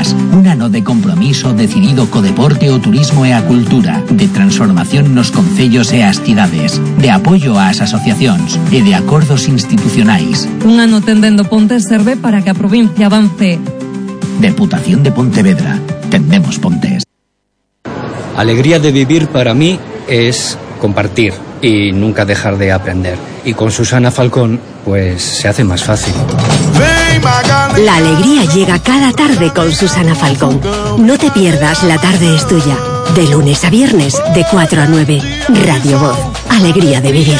Gas, un ano de compromiso decidido co deporte, o turismo e a cultura, de transformación nos concellos e as cidades, de apoio ás asociacións e de acordos institucionais. Un ano tendendo Pontes serve para que a provincia avance. Deputación de Pontevedra. Tendemos Pontes. Alegría de vivir para mí es compartir y nunca dejar de aprender. Y con Susana Falcón, pues se hace más fácil. La alegría llega cada tarde con Susana Falcón. No te pierdas La tarde es tuya. De lunes a viernes, de 4 a 9. Radio Voz. Alegría de vivir.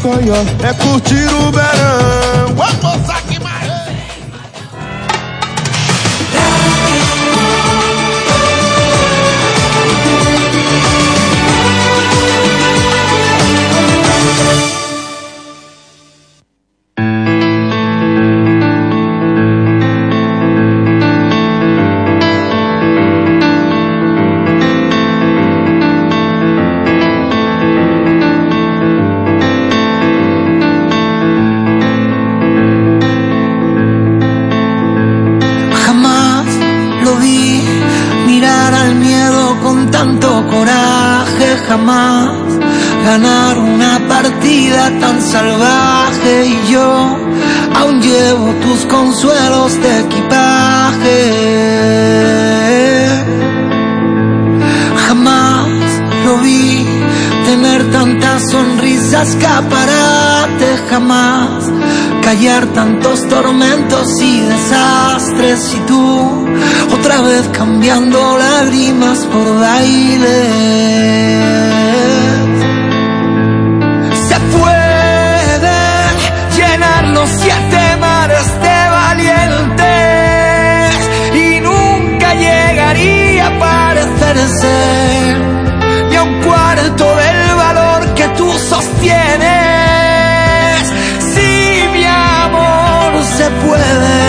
Jamás ganar una partida tan salvaje, y yo aún llevo tus consuelos de equipaje. Jamás lo vi tener tantas sonrisas, escaparate, jamás callar tantos tormentos y desastres, y tú otra vez cambiando lágrimas por baile. Se pueden llenar los 7 mares de valientes y nunca llegaría a parecerse ni a un cuarto del valor que tú sostienes. Si mi amor se puede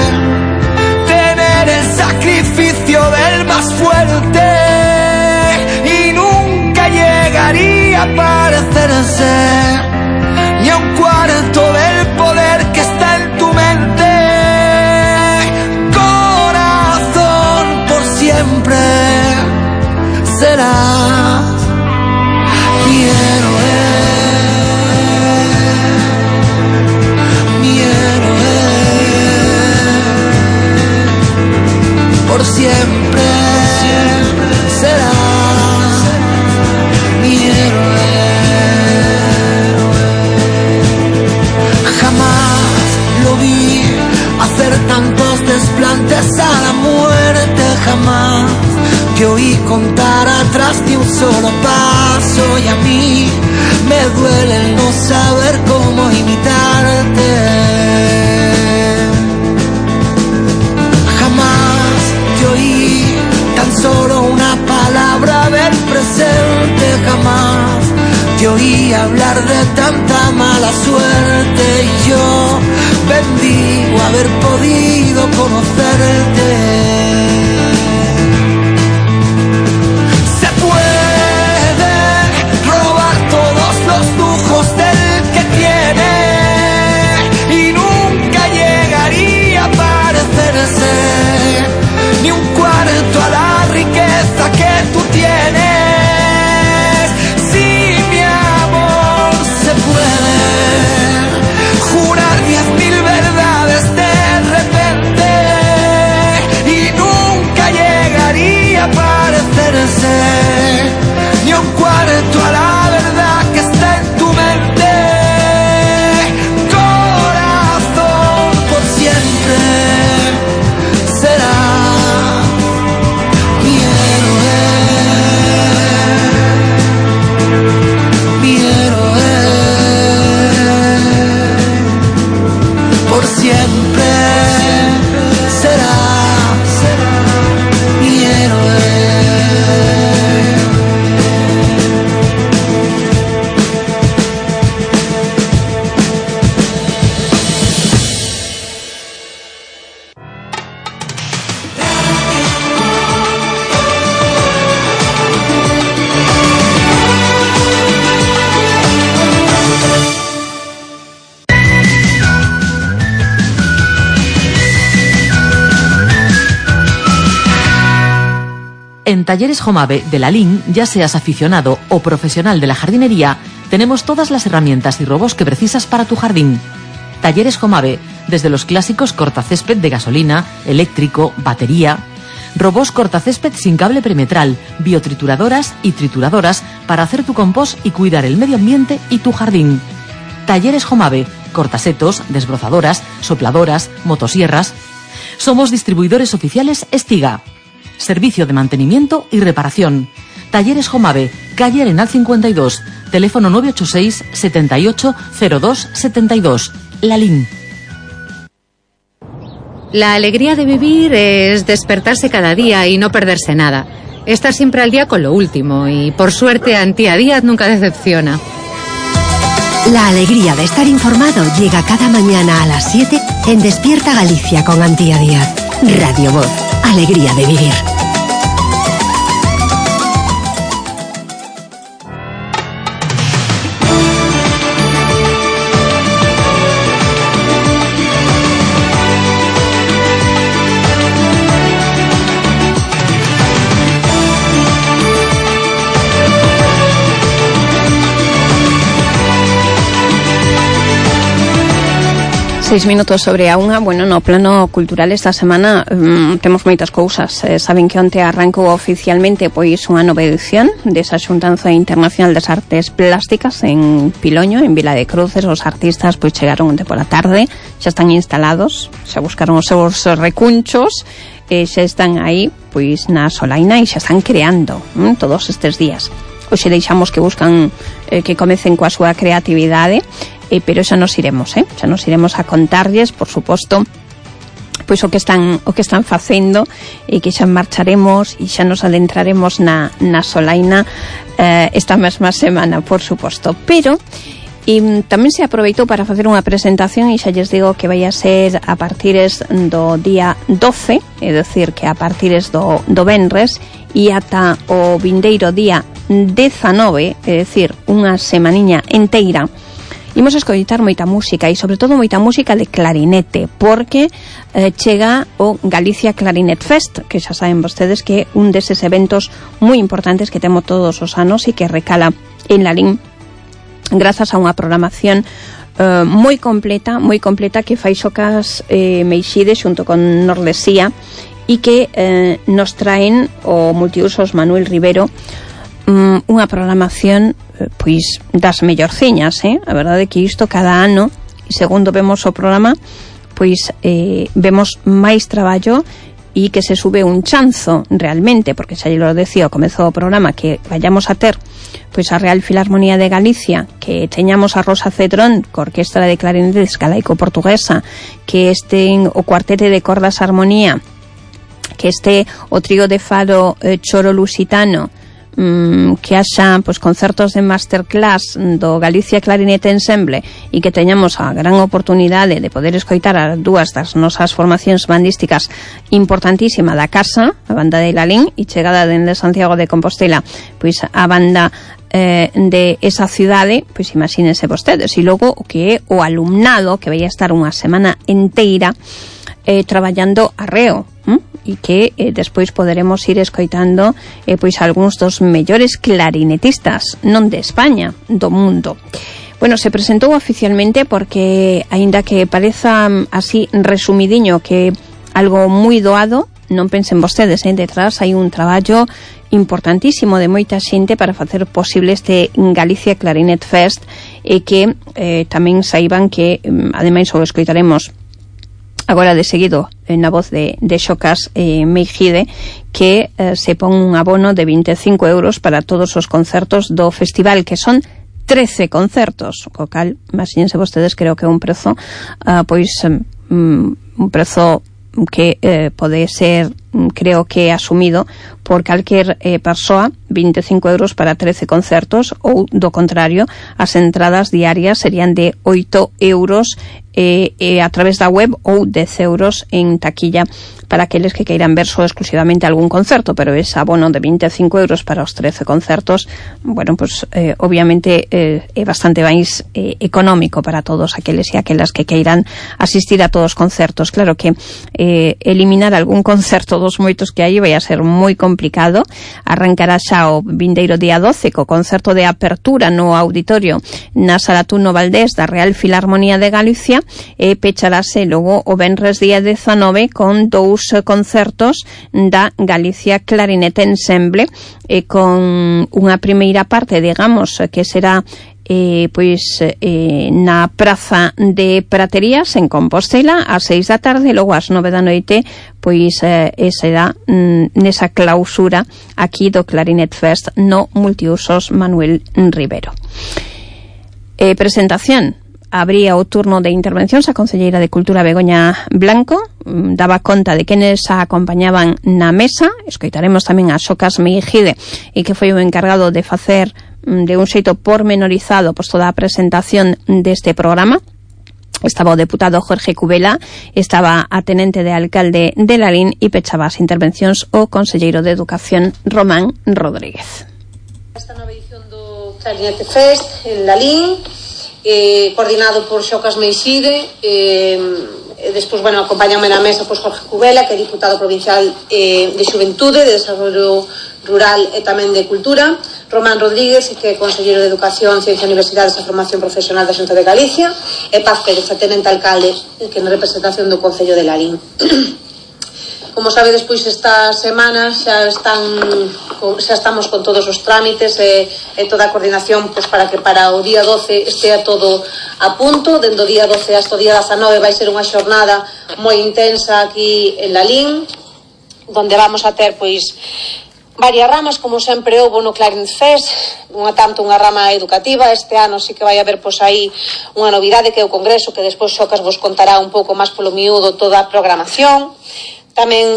tener el sacrificio del más fuerte y nunca llegaría a parecerse ni a un cuarto del poder que está en tu mente. Corazón, por siempre serás mi héroe, mi héroe. Por siempre, serás mi héroe. Jamás lo vi hacer tantos desplantes a la muerte, jamás te oí contar atrás de un solo paso, y a mí me duele el no saber cómo imitarte. Jamás te oí tan solo una palabra del presente, jamás te oí hablar de tanta mala suerte, y yo bendigo haber podido conocerte. Se puede robar todos los lujos del que tiene y nunca llegaría a parecerse ni un cuarto a la riqueza que tú tienes. Si mi amor se puede jurar 10.000 verdades de repente En Talleres Jomave de Lalín, ya seas aficionado o profesional de la jardinería, tenemos todas las herramientas y robots que precisas para tu jardín. Talleres Jomave, desde los clásicos cortacésped de gasolina, eléctrico, batería, robots cortacésped sin cable perimetral, biotrituradoras y trituradoras para hacer tu compost y cuidar el medio ambiente y tu jardín. Talleres Jomave, cortasetos, desbrozadoras, sopladoras, motosierras. Somos distribuidores oficiales Estiga. Servicio de mantenimiento y reparación. Talleres Jomave, calle Arenal 52, teléfono 986 78 02 72, Lalín. La alegría de vivir es despertarse cada día y no perderse nada. Estar siempre al día con lo último y, por suerte, Antía Díaz nunca decepciona. La alegría de estar informado llega cada mañana a las 7 en Despierta Galicia con Antía Díaz. Radio Voz, alegría de vivir. 6 minutos sobre a unha. Bueno, no plano cultural esta semana temos moitas cousas. Saben que onte arrancou oficialmente pois unha nova edición desa xuntanza internacional das artes plásticas en Piloño, en Vila de Cruces. Os artistas pois chegaron onte pola tarde, xa están instalados, xa buscaron os seus recunchos, e xa están aí pois na solaina e xa están creando todos estes días. Hoxe deixamos que buscan que comecen coa súa creatividade, pero xa nos iremos, xa nos iremos a contarlles, por suposto, pois o que están facendo, e que xa marcharemos e xa nos adentraremos na solaina esta mesma semana, por suposto. Pero tamén se aproveitou para facer unha presentación, e xa lles digo que vai a ser a partires do día 12, é dicir, que a partires do venres e ata o vindeiro día 19, é dicir, unha semaniña enteira. Imos escoitar moita música, e sobre todo moita música de clarinete, porque chega o Galicia Clarinet Fest, que xa saben vostedes que é un deses eventos moi importantes que temos todos os anos e que recala en Lalín grazas a unha programación moi completa que fai Xocas Meixide xunto con Nordesía, e que nos traen o multiusos Manuel Rivero, unha programación pois das mellorciñas, a verdade é que isto cada ano, e segundo vemos o programa, pois vemos máis traballo e que se sube un chanzo realmente, porque xa lo decía ao comezo do programa, que vayamos a ter pois a Real Filarmonía de Galicia, que teñamos a Rosa Cedrón co Orquestra de Clarinetes Galaico-Portuguesa, que estén o Cuartete de Cordas Armonía, que este o Trío de Fado Choro Lusitano, que haxa pois concertos de masterclass do Galicia Clarinet Ensemble, e que teñamos a gran oportunidade de poder escoitar as dúas das nosas formacións bandísticas importantísima da casa, a banda de Lalín, e chegada dende Santiago de Compostela pois a banda de esa cidade, pois imagínense vostedes. E logo o que é o alumnado, que vai a estar unha semana enteira traballando arreo, e que despois poderemos ir escoitando pois algúns dos mellores clarinetistas, non de España, do mundo. Bueno, se presentou oficialmente porque, aínda que pareza así resumidiño que algo moi doado, non pensen vostedes, detrás hai un traballo importantísimo de moita xente para facer posible este Galicia Clarinet Fest, e que tamén saiban que, ademais, o escoitaremos agora de seguido na voz de Xocas Meixide, que se pon un abono de 25 euros para todos os concertos do festival, que son 13 concertos, co cal, imagínense vostedes, creo que é un prezo pois un prezo que pode ser, creo que asumido por calquer persoa, 25 euros para 13 concertos, ou do contrario, as entradas diarias serían de 8 euros a través da web, ou 10 euros en taquilla para aqueles que queiran ver só exclusivamente algún concerto, pero ese abono de 25 euros para os 13 concertos, bueno, pues obviamente é bastante máis económico para todos aqueles e aquelas que queiran asistir a todos os concertos. Claro que eliminar algún concerto dos moitos que hai vai a ser moi complicado, complicado. Arrancará xa o vindeiro día 12 co concerto de apertura no auditorio na Sala Tuno Valdés da Real Filarmonía de Galicia e pecharase logo o venres día 19 con 2 concertos da Galicia Clarinete Ensemble e con unha primeira parte, digamos, que será na Praza de Praterías en Compostela ás 6 da tarde, logo ás 9 da noite será nesa clausura aquí do Clarinet Fest no Multiusos Manuel Rivero. Presentación. Abría o turno de intervencións a concelleira de Cultura Begoña Blanco, daba conta de quenes a acompañaban na mesa. Escoitaremos tamén a Xocas Meijide, e que foi o encargado de facer de un xeito pormenorizado toda a presentación deste programa. Estaba o deputado Jorge Cubela, estaba a tenente de alcalde de Lalín e pechaba as intervencións o conselleiro de Educación Román Rodríguez. Esta nova edición do Clarinete Fest en Lalín, coordinado por Xocas Meijide, despois, acompáñame na mesa Jorge Cubela, que é diputado provincial de Xuventude, de Desarrollo Rural e tamén de Cultura, Román Rodríguez, que é conselleiro de Educación, Ciencia, Universidades e Formación Profesional da Xunta de Galicia, e Paz Pérez, a tenente alcalde, que na representación do Concello de Lalín. Como sabe, despois esta semana xa estamos con todos os trámites e toda a coordinación para que para o día 12 estea todo a punto. Dende o día 12 hasta o día 19 vai ser unha xornada moi intensa aquí en Lalín, donde vamos a ter varias ramas, como sempre houve no Clarinet Fest, unha rama educativa. Este ano sí que vai haber aí unha novidade, que é o congreso, que despois Xocas vos contará un pouco máis polo miúdo toda a programación. Tamén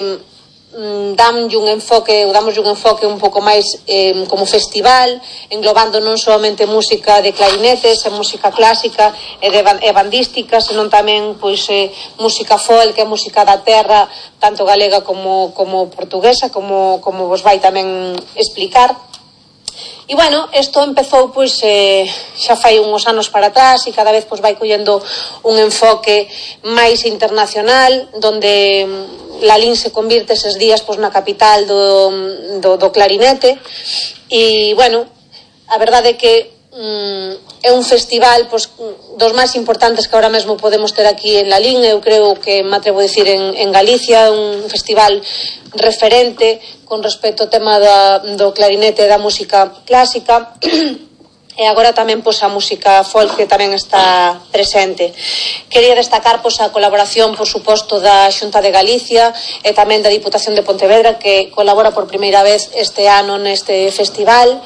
damoslle un enfoque un pouco máis como festival, englobando non somente música de clarinetes e música clásica e bandística, senón tamén música folk, que é música da terra, tanto galega como portuguesa, como vos vai tamén explicar. E isto empezou xa fai uns anos para atrás, e cada vez vai collendo un enfoque máis internacional, donde Lalín se convirte eses días na capital do clarinete. E a verdade é que é un festival dos máis importantes que ahora mesmo podemos ter aquí en Lalín. Eu creo que me atrevo a dicir en Galicia, un festival referente con respecto ao tema do clarinete e da música clásica, e agora tamén a música folk, que tamén está presente. Quería destacar a colaboración, por suposto, da Xunta de Galicia e tamén da Diputación de Pontevedra, que colabora por primeira vez este ano neste festival.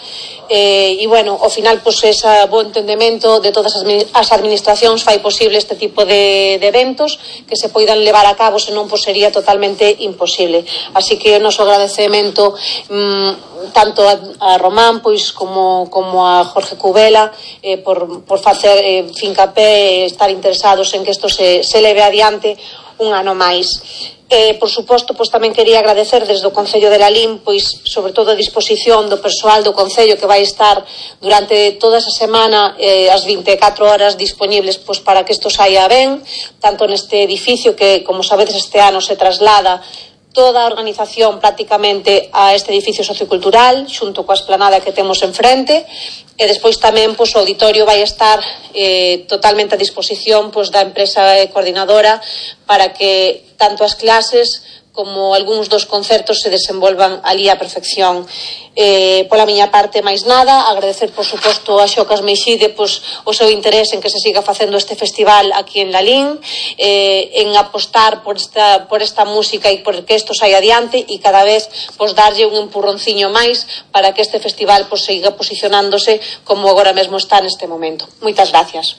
Ao final, ese bo entendemento de todas as administracións fai posible este tipo de eventos que se poidan levar a cabo, senón sería totalmente imposible. Así que o noso agradecemento tanto a Román como a Jorge Cubela por facer fincapé e estar interesados en que isto se leve adiante un ano máis. Por suposto, tamén quería agradecer desde o Concello de Lalín, sobre todo a disposición do persoal do Concello, que vai estar durante toda esa semana as 24 horas disponibles para que isto saia ben, tanto neste edificio que, como sabedes, este ano se traslada toda a organización prácticamente a este edificio sociocultural, xunto coa esplanada que temos enfrente, e despois tamén o auditorio vai estar totalmente a disposición da empresa coordinadora para que tanto as clases como algúns dos concertos se desenvolvan ali á perfección. Pola miña parte, máis nada, agradecer, por suposto, a Xocas Meijide o seu interés en que se siga facendo este festival aquí en Lalín, en apostar por esta música e por que isto saia adiante, e cada vez darlle un empurronciño máis para que este festival siga posicionándose como agora mesmo está neste momento. Moitas gracias.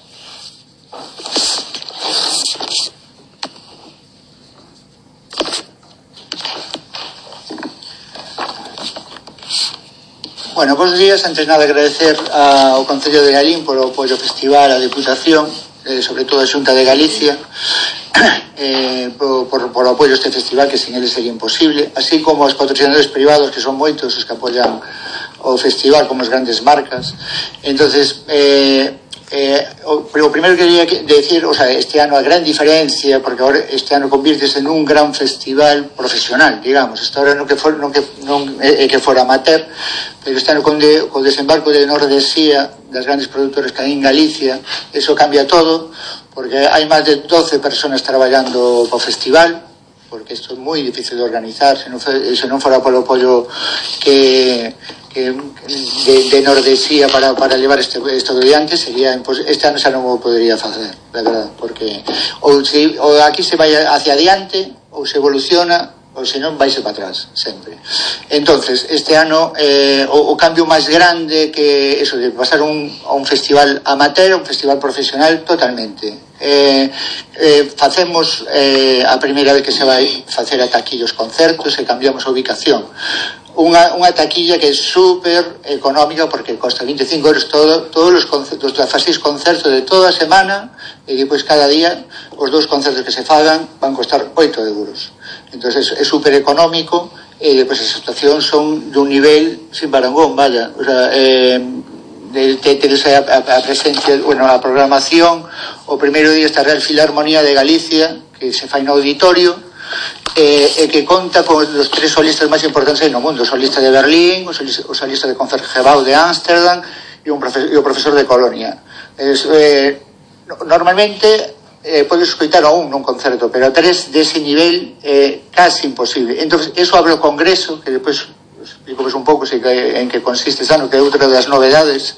Bos días. Antes nada, agradecer ao Concello de Lalín por o apoio ao festival, a Deputación, sobre todo a Xunta de Galicia, por o apoio a este festival, que sin eles sería imposible, así como aos patrocinadores privados, que son moitos os que apoian o festival, como as grandes marcas. Entonces, Pero o primeiro que quería decir, o sea, este ano a gran diferencia, porque agora este ano convírtese nun gran festival profesional, digamos. Isto agora non é que fora amateur, pero este ano con o desembarco de Nordesía, das grandes produtoras que hai en Galicia, eso cambia todo, porque hai máis de 12 personas traballando para o festival, porque isto é moi difícil de organizar, se non fora polo apoio de Nordesía para levar isto adiante, sería este ano xa non o podería facer, la verdad, porque ou aquí se vai hacia adiante ou se evoluciona, ou senón vaise para atrás sempre. Entonces este ano o cambio máis grande que eso de pasar a un festival amateur a un festival profesional totalmente. Facemos a primeira vez que se vai facer ata aquí os concertos e cambiamos a ubicación. Unha taquilla que é super económica porque costa 25 euros todos os concertos, os 6 concertos de toda a semana, e depois cada día os 2 concertos que se fagan van costar 8 euros. Entón é super económico e depois as actuacións son dun nivel sin parangón, vaya, o sea, tedes a presencia, bueno, a programación. O primeiro día está a Real Filarmonía de Galicia, que se fai no auditorio, e que conta con os 3 solistas máis importantes no mundo: o solista de Berlín, o solista de Concertgebouw de Ámsterdam e o profesor de Colonia. Normalmente podes escoitar a un nun concerto, pero a 3 dese nivel é casi imposible. Entón, eso abre o congreso, que depois explico un pouco en que consiste ese ano, que é outra das novedades.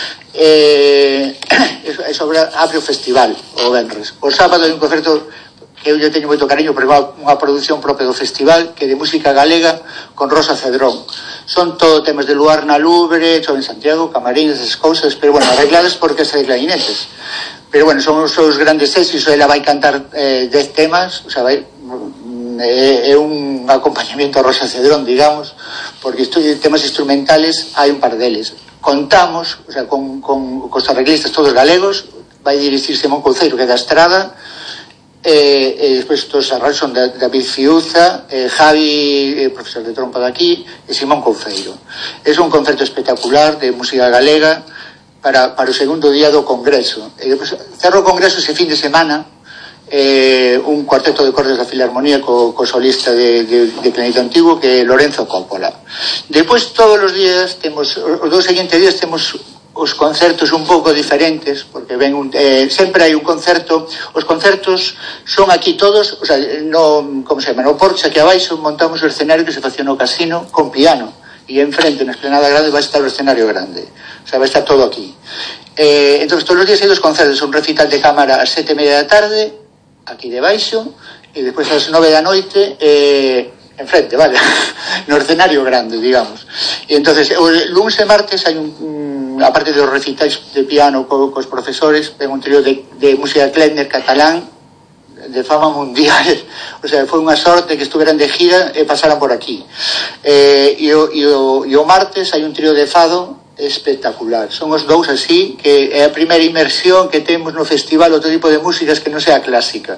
Eso abre o festival o venres. O sábado hai un concerto que eu teño moito cariño, pero é unha produción propia do festival, que é de música galega con Rosa Cedrón. Son todo temas de Luar na Lubre, Chove en Santiago, Camarines, esas cousas, pero bueno, arregladas por orquesta de clarinetes. Pero bueno, son os seus grandes éxitos. Ela vai cantar 10 temas, o sea, é un acompañamiento a Rosa Cedrón, digamos, porque temas instrumentales hai un par deles. Contamos, o sea, con os arreglistas todos galegos, vai dirixir Simón Couceiro, que é da Estrada, e despois todos os arranxos son David Fiuza, Javi, profesor de trompa de aquí, e Simón Couceiro. É un concerto espectacular de música galega para o segundo día do congreso. E depois cerro o congreso ese fin de semana, un cuarteto de cordas da Filarmonía co solista de Planeta Antigo, que é Lorenzo Coppola. Depois todos os días temos, os 2 seguintes días temos os concertos un pouco diferentes, porque sempre hai un concerto. Os concertos son aquí todos, o sea, no Porche, aquí abaixo montamos o escenario que se facía no casino con piano, e enfrente na esplanada grande vai estar o escenario grande, o sea, vai estar todo aquí. Entón, todos os días hai 2 concertos, un recital de cámara ás 7:30 da tarde, aquí debaixo, e despois ás 9 da noite enfrente, vale, no escenario grande, digamos. E entonces o lunes e martes hai aparte dos recitais de piano cos profesores, ten un trío de música Klezmer catalán de fama mundial. O sea, foi unha sorte que estuveran de gira e pasaran por aquí. E o martes hai un trío de fado espectacular. Son os 2 así, que é a primeira inmersión que temos no festival, outro tipo de músicas que non sea clásica.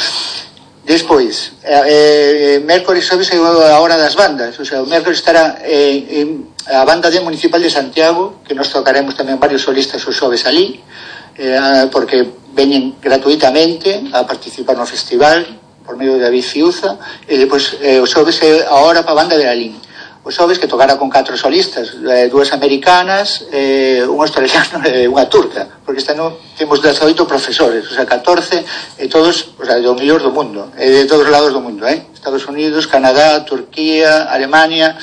Despois, mércores e xoves é a hora das bandas. O sea, o mércores estará a banda de Municipal de Santiago, que nos tocaremos tamén varios solistas os xoves ali, porque veñen gratuitamente a participar no festival por medio de David Fiuza, e depois os xoves é a hora para a banda de Lalín. Os xoves que tocará con 4 solistas, 2 americanas, un australiano e unha turca, porque este ano temos 18 profesores, o sea, 14, e todos, o sea, do mellor do mundo, de todos os lados do mundo, Estados Unidos, Canadá, Turquía, Alemania,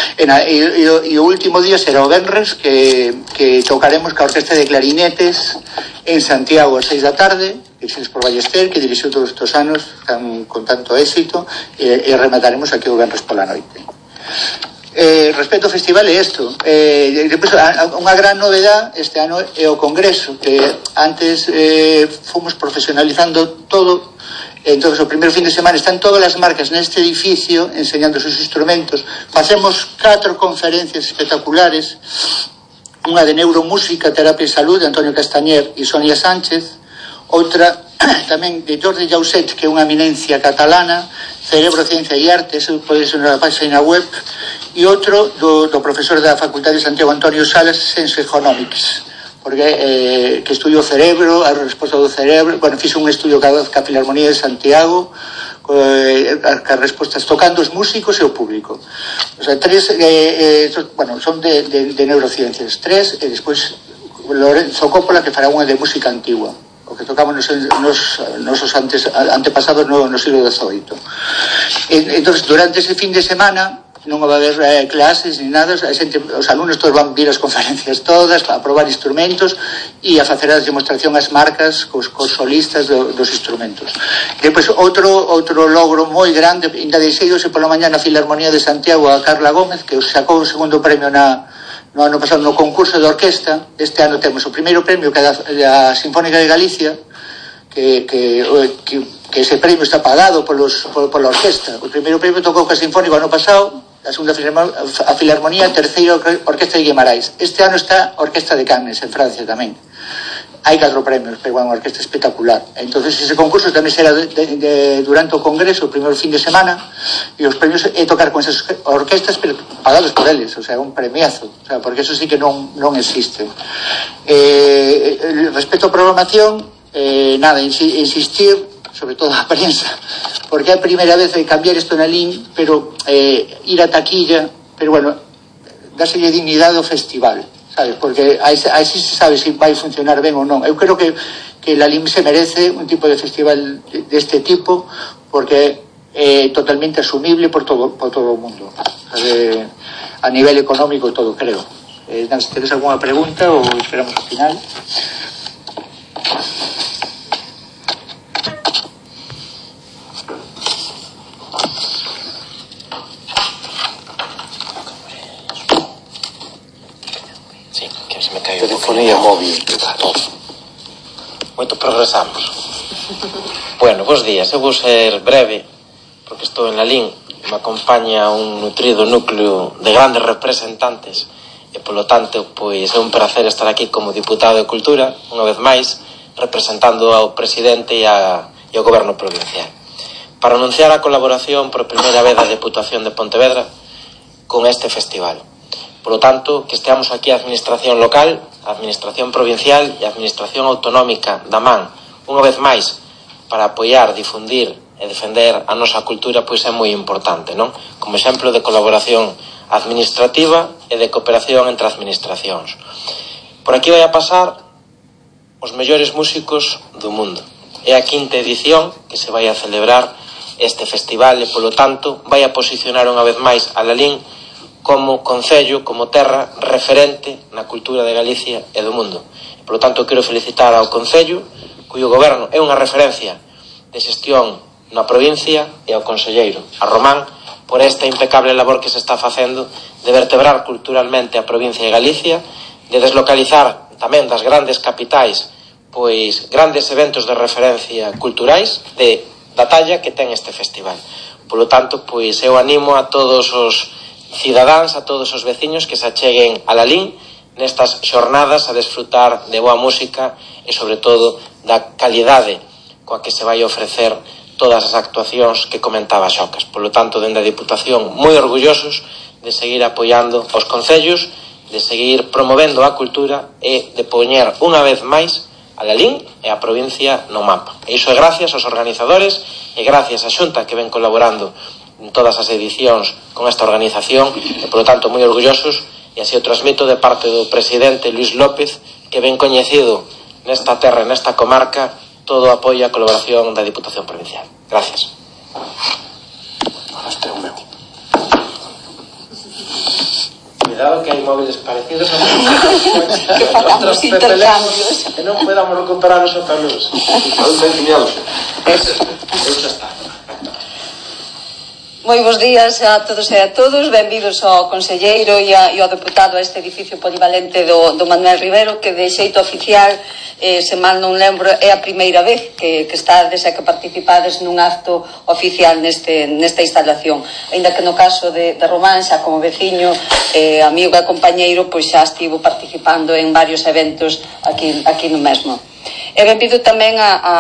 e o último día será o venres, que tocaremos ca orquesta de clarinetes en Santiago a 6 da tarde, dirixidos por Ballester, que dirixiu todos estes anos con tanto éxito, e remataremos aquí o venres pola noite. Respecto ao festival é isto. Depois, unha gran novedade este ano é o congreso, que antes fomos profesionalizando todo. Entón, o primeiro fin de semana están todas as marcas neste edificio enseñando os seus instrumentos. Facemos 4 conferencias espectaculares, unha de neuromúsica, terapia e salud, de Antonio Castañer e Sonia Sánchez, outra tamén de Jordi Jauset, que é unha eminencia catalana, Cerebro, Ciencia e Arte, eso pode ser na página web, e outro do profesor da Facultade de Santiago, Antonio Salas, Sense Economics, porque que estudio o cerebro, a resposta do cerebro, bueno, fixe un estudio ca Filarmonía de Santiago, as respostas tocando os músicos e o público. O sea, tres, bueno, son de neurociencias, tres, e despois Lorenzo Coppola, que fará unha de música antigua, o que tocamos nosos antepasados no siglo XVIII. Entón, durante ese fin de semana non va a haber clases ni nada, os alumnos todos van vir as conferencias todas a probar instrumentos e a facer a demostración ás marcas cos solistas dos instrumentos. Depois outro logro moi grande, ainda deixeidose pola mañá na Filarmonía de Santiago a Carla Gómez, que sacou o segundo premio no ano pasado no concurso de orquesta. Este ano temos o primeiro premio, que é a Sinfónica de Galicia, que ese premio está pagado pola orquesta. O primeiro premio tocou ca Sinfónica o ano pasado, a segunda a Filarmonía, a terceira Orquesta de Guimarães. Este ano está a Orquesta de Cannes, en Francia tamén. Hai 4 premios, pero é unha orquesta espectacular. Entonces ese concurso tamén será durante o congreso, o primeiro fin de semana, e os premios é tocar con esas orquestas, pero pagados por eles, o sea, un premiazo, o sea, porque eso sí que non existe. Respecto á programación, nada, insistir, sobre todo a prensa, porque é a primeira vez de cambiar isto na LIN, pero ir a taquilla, pero bueno, dáselle dignidade ao festival, sabes? Porque aí se sabe se vai funcionar ben ou non. Eu creo que la LIN se merece un tipo de festival deste tipo, porque é totalmente asumible por todo o mundo, a nivel económico e todo, creo. Se tenes alguna pregunta ou esperamos ao final. Telefonía móvil. Moito progresamos. Bueno, bons días. Eu vou ser breve, porque estou en la LIN. Me acompaña un nutrido núcleo de grandes representantes e, polo tanto, pois é un placer estar aquí como diputado de Cultura, unha vez máis, representando ao presidente e ao goberno provincial, para anunciar a colaboración por primeira vez da Deputación de Pontevedra con este festival. Por lo tanto, que esteamos aquí a administración local, a administración provincial e a administración autonómica da man, unha vez máis, para apoiar, difundir e defender a nosa cultura, pois é moi importante, non? Como exemplo de colaboración administrativa e de cooperación entre administracións. Por aquí vai a pasar os mellores músicos do mundo. É a 5ª edición que se vai a celebrar este festival e, polo tanto, vai a posicionar unha vez máis a Lalín como concello, como terra referente na cultura de Galicia e do mundo. Por lo tanto, quero felicitar ao concello, cuyo goberno é unha referencia de xestión na provincia, e ao conselleiro, a Román, por esta impecable labor que se está facendo de vertebrar culturalmente a provincia de Galicia, de deslocalizar tamén das grandes capitais pois grandes eventos de referencia culturais da talla que ten este festival. Por lo tanto, pois eu animo a todos os cidadáns, a todos os veciños que se acheguen a Lalín nestas xornadas a desfrutar de boa música e, sobre todo, da calidade coa que se vai ofrecer todas as actuacións que comentaba Xocas. Por lo tanto, dende a Diputación, moi orgullosos de seguir apoiando os concellos, de seguir promovendo a cultura e de poñer unha vez máis a Lalín e a provincia no mapa. E iso é gracias aos organizadores e gracias á Xunta que ven colaborando en todas as edicións con esta organización e, por lo tanto, moi orgullosos, e así o transmito de parte do presidente Luis López, que ben coñecido nesta terra, nesta comarca, todo o apoio e a colaboración da Diputación Provincial. Gracias. Cuidado que hai móviles parecidos a que facamos intercambios e non podamos recuperar os otalos. Eso xa está. Moi bons días a todos e a todos, benvidos ao conselleiro e ao deputado a este edificio polivalente do Manuel Rivero, que de xeito oficial, se mal non lembro, é a primeira vez que estades e que participades nun acto oficial nesta instalación, ainda que no caso de Román, xa como veciño, amigo e compañeiro, pois xa estivo participando en varios eventos aquí no mesmo. E benvido tamén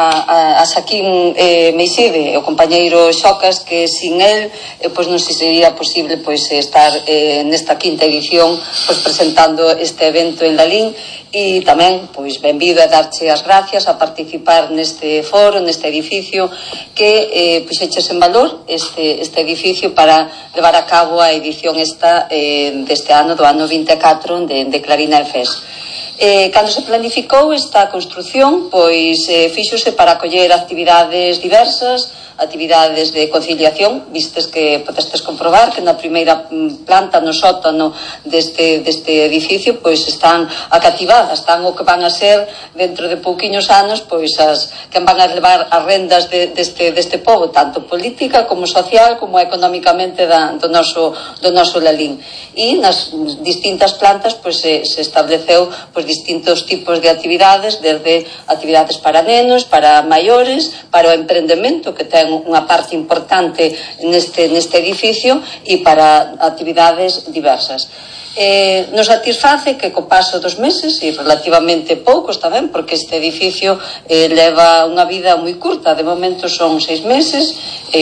a Xaquín Meiside, o compañeiro Xocas, que sin el pois non se sería posible pois estar nesta quinta edición pois presentando este evento en Lalín. E tamén, pois, benvido a darche as gracias a participar neste foro, neste edificio que puxeches en valor este edificio para levar a cabo a edición deste ano, do ano 24 de Clarina Fest. Cando se planificou esta construción, pois fíxose para acoller actividades diversas, actividades de conciliación, vistes que podestes comprobar que na primeira planta, no sótano deste edificio, pois están acativadas, están o que van a ser dentro de pouquiños anos, pois que van a levar as rendas deste pobo, tanto política como social, como económicamente do noso Lalín. E nas distintas plantas pois se estableceu pois distintos tipos de actividades, desde actividades para nenos, para maiores, para o emprendemento, que ten unha parte importante neste edificio, e para actividades diversas. Nos satisface que co paso dos meses, e relativamente poucos tamén, porque este edificio leva unha vida moi curta, de momento son 6 meses,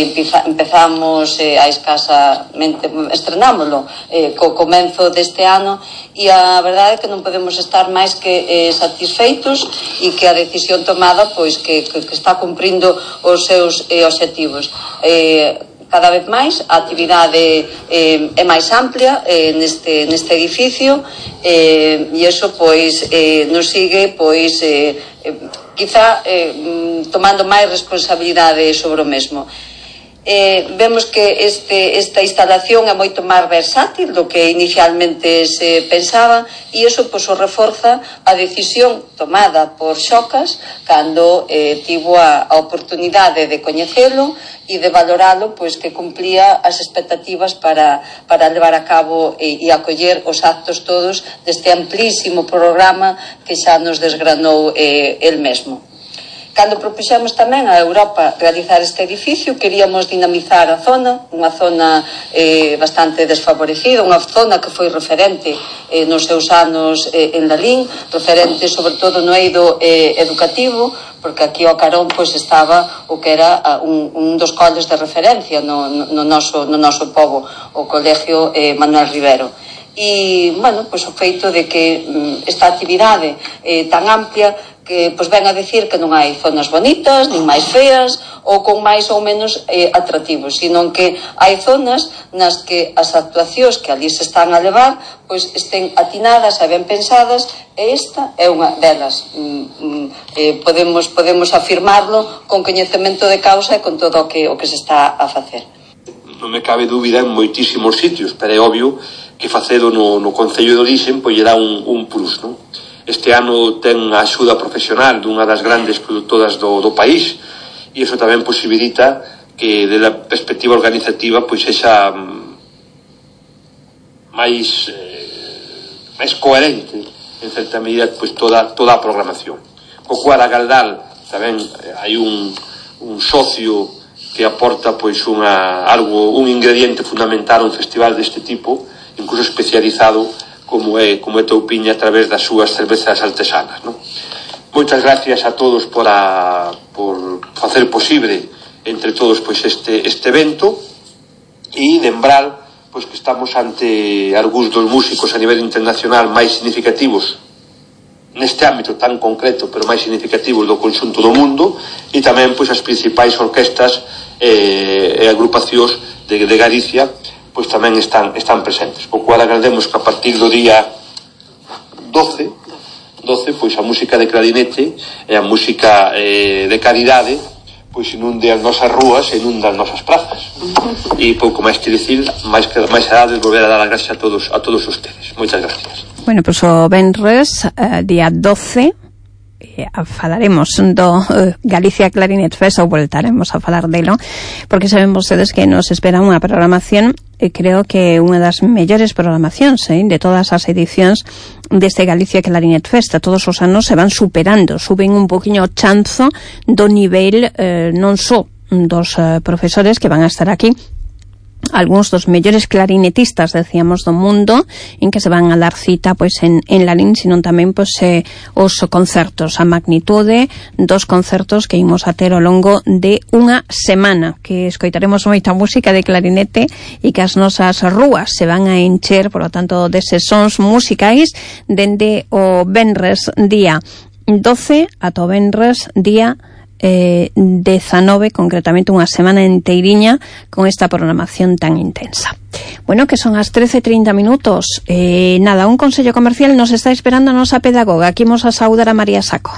empezamos a escasamente, estrenámoslo co comenzo deste ano, e a verdade é que non podemos estar máis que satisfeitos, e que a decisión tomada pois que está cumprindo os seus obxectivos. Cada vez máis a actividade é máis amplia neste edificio, e iso pois nos sigue pois quizá tomando máis responsabilidade sobre o mesmo. Vemos que esta instalación é moito máis versátil do que inicialmente se pensaba, e iso pois o reforza a decisión tomada por Xocas cando tivo a oportunidade de coñecelo e de valoralo, pois que cumplía as expectativas para levar a cabo e acoller os actos todos deste amplísimo programa que xa nos desgranou el mesmo. Cando propuxemos tamén a Europa realizar este edificio, queríamos dinamizar a zona, unha zona bastante desfavorecida, unha zona que foi referente nos seus anos en Lalín, referente sobre todo no eido educativo, porque aquí ao carón pois estaba o que era un dos coles de referencia no noso pobo, o Colegio Manuel Rivero. E, bueno, pois o feito de que esta actividade tan amplia que pois ven a decir que non hai zonas bonitas, nin máis feas, ou con máis ou menos atractivos, sino que hai zonas nas que as actuacións que ali se están a levar pois estén atinadas e ben pensadas, e esta é unha delas. Podemos afirmarlo con coñecemento de causa e con todo o que se está a facer. Non me cabe dúbida en moitísimos sitios, pero é obvio que facedo no Concello de Orixen pois lle dá un plus, non? Este ano ten a axuda profesional dunha das grandes produtoras do país, e iso tamén posibilita que, desde a perspectiva organizativa, pois sexa máis coherente, en certa medida, pois toda a programación. Co cual, a Galdal tamén hai un socio que aporta pois un ingrediente fundamental a un festival deste tipo, incluso especializado como é Toupiña, a través das súas cervezas artesanas, non? Moitas gracias a todos por facer posible entre todos pois este evento, e lembrar pois que estamos ante algúns dos músicos a nivel internacional máis significativos neste ámbito tan concreto, pero máis significativos do conxunto do mundo, e tamén pois as principais orquestas e agrupacións de Galicia pois tamén están presentes, o cual agradecemos que a partir do día 12 pois a música de clarinete e a música de caridade pois inunde as nosas rúas e inunde as nosas plazas. E pouco máis que dicir, máis a de volver a dar as gracias a todos ustedes. Moitas gracias. Bueno, pois o venres, día 12, falaremos do Galicia Clarinet Fest, ou voltaremos a falar delo, porque sabemos ustedes que nos espera unha programación, creo que unha das mellores programacións de todas as edicións deste Galicia Clarinet Fest. Todos os anos se van superando, suben un poquinho o chanzo do nivel non só dos profesores que van a estar aquí, algúns dos mellores clarinetistas, decíamos, do mundo, en que se van a dar cita pois en Lalín, senón tamén pois os concertos, a magnitude dos concertos que imos a ter ao longo de unha semana, que escoitaremos moita música de clarinete e que as nosas rúas se van a encher, por lo tanto, deses sons musicais dende o venres día 12 ata o venres día 19, concretamente unha semana enteiriña con esta programación tan intensa. Bueno, que son as 13:30 minutos. Nada, un consello comercial nos está esperando a nosa pedagoga. Aquí imos a saudar a María Saco.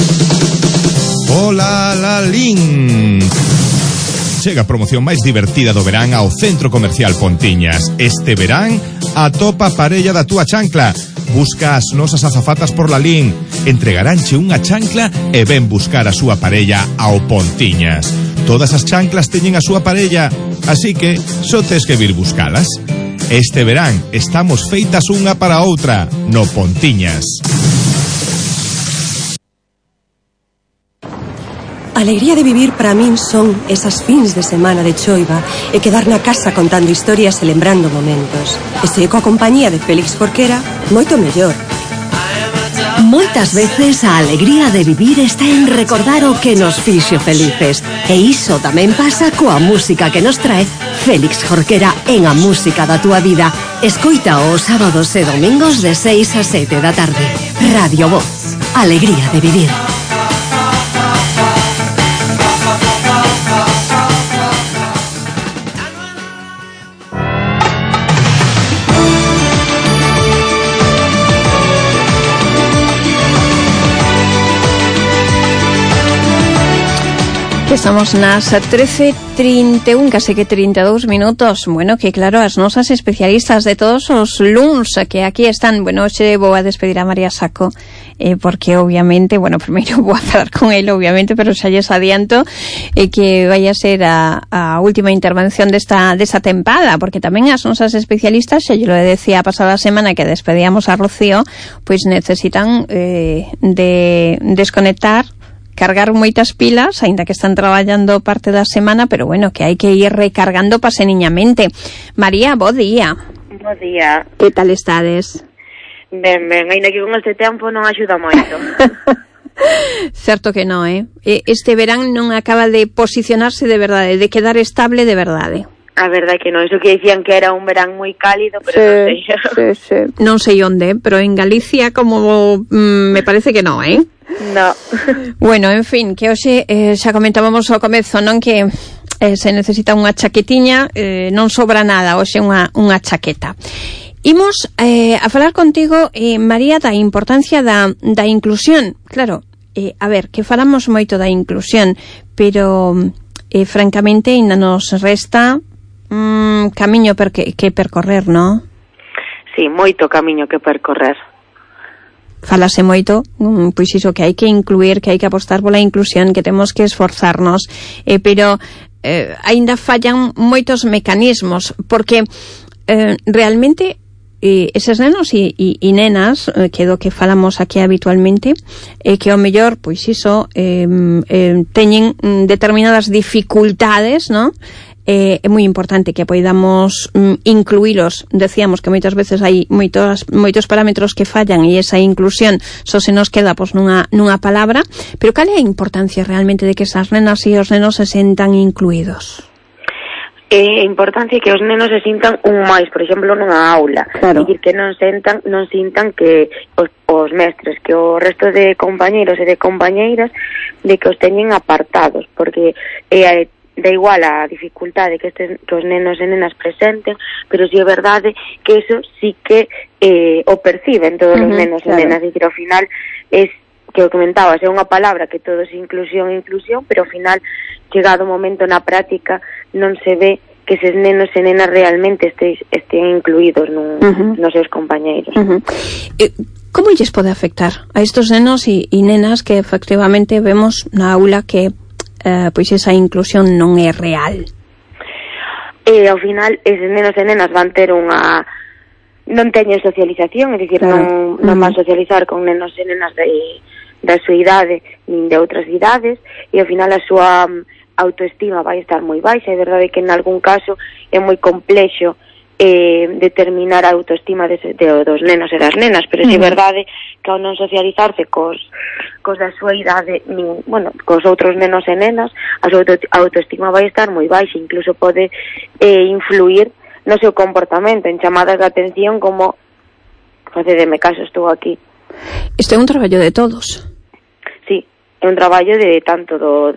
Hola, Lalín. Chega a promoción máis divertida do verán ao Centro Comercial Pontiñas. Este verán, atopa a parella da túa chancla. Busca as nosas azafatas por Lalín. Entregaránche unha chancla e ven buscar a súa parella ao Pontiñas. Todas as chanclas teñen a súa parella, así que só tes que vir buscalas. Este verán estamos feitas unha para outra no Pontiñas. A alegría de vivir para min son esas fins de semana de choiva e quedar na casa contando historias e lembrando momentos. E se coa compañía de Félix Jorquera, moito mellor. Moitas veces a alegría de vivir está en recordar o que nos fixo felices. E iso tamén pasa coa música que nos trae Félix Jorquera en A Música da Túa Vida. Escoita os sábados e domingos de 6 a 7 da tarde. Radio Voz. Alegría de vivir. Que estamos nas 13:31, case que 32 minutos. Bueno, que claro, as nosas especialistas de todos os luns que aquí están. Bueno, hoxe vou a despedir a María Saco, porque obviamente, bueno, primeiro vou a falar con ele, obviamente, pero xa lles adianto que vai a ser a última intervención desta tempada, porque tamén as nosas especialistas, xa lle lo decía a pasada semana que despedíamos a Rocío, pois necesitan de desconectar, cargar moitas pilas, aínda que están traballando parte da semana, pero bueno, que hai que ir recargando paseniñamente. María, bo día. Bo día. Que tal estades? Ben, aínda que con este tempo non axuda moito. Certo que non, este verán non acaba de posicionarse de verdade, de quedar estable de verdade. A verdade que non, iso que dicían que era un verán moi cálido, pero sí. Non sei onde, pero en Galicia como me parece que non, No. Bueno, en fin, que hoxe xa comentábamos ao comezo, non, que se necesita unha chaquetiña, non sobra nada, hoxe unha chaqueta. Imos a falar contigo, María, da importancia da inclusión. Claro, a ver, que falamos moito da inclusión, pero francamente ainda nos resta camiño que percorrer, non? Sí, moito camiño que percorrer. Falase moito, pois iso, que hai que incluir, que hai que apostar pola inclusión, que temos que esforzarnos, pero aínda fallan moitos mecanismos, porque realmente eses nenos e nenas, que do que falamos aquí habitualmente, que ao mellor, pois iso, teñen determinadas dificultades, non? É moi importante que poidamos incluílos. Decíamos que moitas veces hai moitos parámetros que fallan e esa inclusión só se nos queda pois nunha palabra, pero cal é a importancia realmente de que esas nenas e os nenos se sentan incluídos? É importante que os nenos se sintan un máis, por exemplo, nunha aula. Claro. Dicir que non sintan que os mestres, que o resto de compañeiros e de compañeiras de que os teñen apartados, porque da igual a dificultade que os nenos e nenas presenten, pero si é verdade que eso sí que o perciben todos os nenos e nenas. Dicir, ao final, é que o comentabas, é unha palabra que todo é inclusión, pero ao final, chegado o momento na práctica, non se ve que eses nenos e nenas realmente estén incluídos nos seus compañeiros. Como lles pode afectar a estos nenos e nenas que efectivamente vemos na aula que pois esa inclusión non é real? Ao final, eses nenos e nenas van ter non teñen socialización, é dicir, non van socializar con nenos e nenas da súa idade nin de outras idades, e ao final a autoestima vai estar moi baixa. É verdade que en algún caso é moi complexo determinar a autoestima dos nenos e das nenas, pero é verdade que ao non socializarse cos da súa idade, cos outros nenos e nenas, a súa autoestima vai estar moi baixa, incluso pode influir no seu comportamento, en chamadas de atención como facedeme caso, estou aquí. Isto é un traballo de todos. Sí, é un traballo de tanto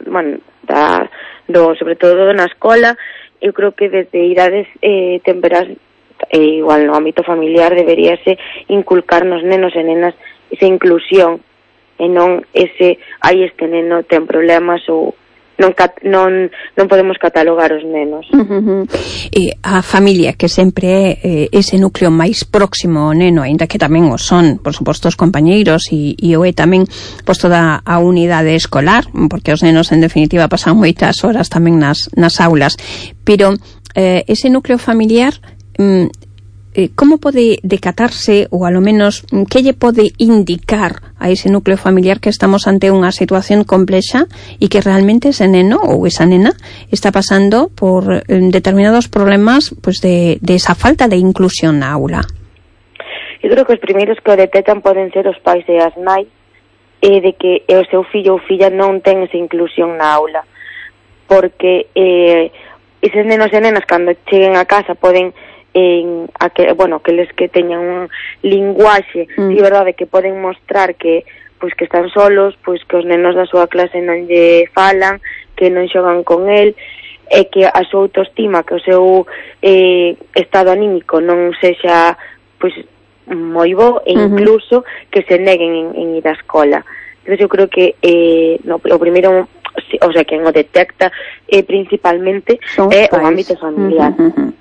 sobre todo na escola. Eu creo que desde idades temperas, igual no ámbito familiar, deberíase inculcar nos nenos e nenas esa inclusión e non hai este neno ten problemas ou non podemos catalogar os nenos. E a familia, que sempre é ese núcleo máis próximo ao neno, ainda que tamén o son, por suposto, os compañeiros e o é tamén toda a unidade escolar, porque os nenos en definitiva pasan moitas horas tamén nas aulas, pero ese núcleo familiar como pode decatarse, ou alo menos que lle pode indicar a ese núcleo familiar que estamos ante unha situación complexa e que realmente ese neno ou esa nena está pasando por determinados problemas de esa falta de inclusión na aula? Eu creo que os primeiros que o detectan poden ser os pais e as nais, de que o seu fillo ou filla non ten esa inclusión na aula, porque eses nenos e nenas cando cheguen a casa poden aqueles que teñan un linguaxe, é verdade que poden mostrar que están solos, que os nenos da súa clase non lle falan, que non xogan con el, e que a súa autoestima, que o seu estado anímico non sexa moi bo, e incluso que se neguen en ir á escola. Entón eu creo que o primeiro, o sea, quen o detecta principalmente é o ámbito familiar.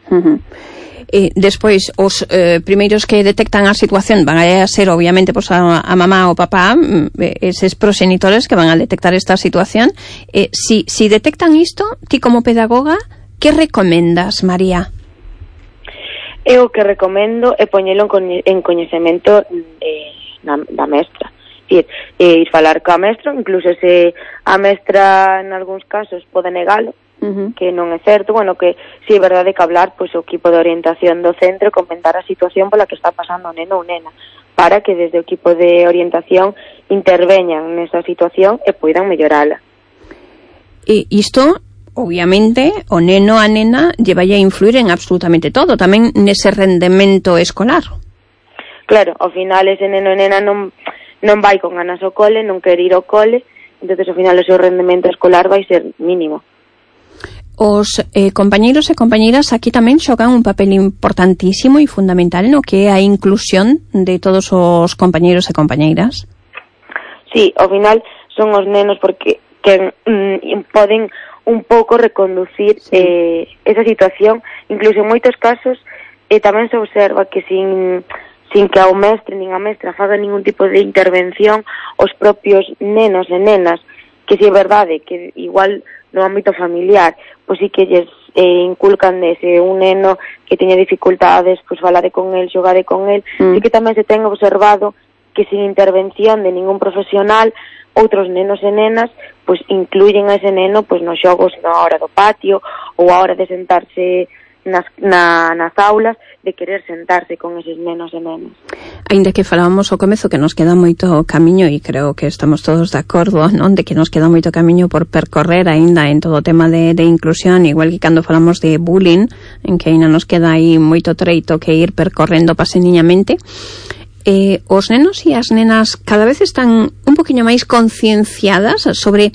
Despois, os primeiros que detectan a situación van a ser, obviamente, a mamá ou papá, eses proxenitores que van a detectar esta situación. Si detectan isto, ti como pedagoga, que recomendas, María? Eu o que recomendo é poñelo en coñecemento da mestra. Ir falar coa mestra, incluso se a mestra en algúns casos pode negalo, que non é certo, que si é verdade que hablar o equipo de orientación do centro, comentar a situación pola que está pasando o neno ou nena, para que desde o equipo de orientación interveñan nesa situación e poidan mellorala. E isto, obviamente, o neno a nena llevalle a influir en absolutamente todo, tamén nese rendemento escolar. Claro, ao final ese neno e nena non vai con ganas ao cole, non quer ir ao cole, entonces ao final o seu rendemento escolar vai ser mínimo. Os compañeiros e compañeiras aquí tamén xogan un papel importantísimo e fundamental no que é a inclusión de todos os compañeiros e compañeiras. Sí, ao final son os nenos porque que poden un pouco reconducir esa situación. Incluso en moitos casos tamén se observa que sin que ao mestre nin a mestra faga ningún tipo de intervención, os propios nenos e nenas, que si é verdade que igual no ámbito familiar, sí que lles inculcan dese un neno que teña dificultades, falade con el, xogade con el, sí que tamén se ten observado que sin intervención de ningún profesional, outros nenos e nenas incluyen a ese neno nos xogos na hora do patio ou a hora de sentarse nas aulas, de querer sentarse con eses nenos e nenas. Ainda que falábamos ao comezo que nos queda moito camiño, e creo que estamos todos de acordo, non, de que nos queda moito camiño por percorrer aínda en todo o tema de inclusión, igual que cando falamos de bullying, en que aínda nos queda aí moito treito que ir percorrendo paseniñamente. Os nenos e as nenas cada vez están un poquinho máis concienciadas sobre